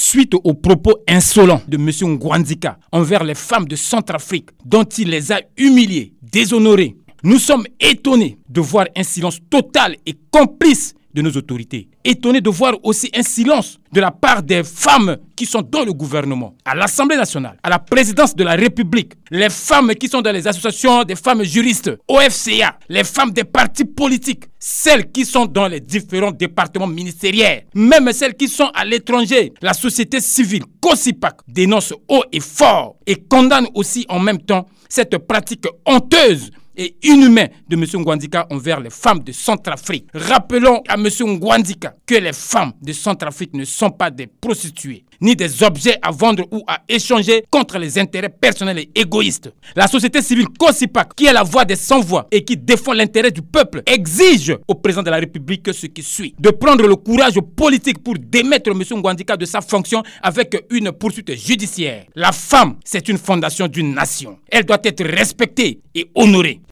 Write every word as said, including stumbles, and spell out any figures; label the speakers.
Speaker 1: suite aux propos insolents de M. Ngouandika envers les femmes de Centrafrique, dont il les a humiliées, déshonorées. Nous sommes étonnés de voir un silence total et complice de nos autorités. Étonnés de voir aussi un silence de la part des femmes qui sont dans le gouvernement, à l'Assemblée nationale, à la présidence de la République, les femmes qui sont dans les associations des femmes juristes, O F C A, les femmes des partis politiques, celles qui sont dans les différents départements ministériels, même celles qui sont à l'étranger. La société civile, COSIPAC, dénonce haut et fort et condamne aussi en même temps cette pratique honteuse et inhumain de M. Ngouandika envers les femmes de Centrafrique. Rappelons à M. Ngouandika que les femmes de Centrafrique ne sont pas des prostituées, ni des objets à vendre ou à échanger contre les intérêts personnels et égoïstes. La société civile COSIPAC, qui est la voix des sans-voix et qui défend l'intérêt du peuple, exige au président de la République ce qui suit: de prendre le courage politique pour démettre M. Ngouandika de sa fonction avec une poursuite judiciaire. La femme, c'est une fondation d'une nation. Elle doit être respectée et honorée.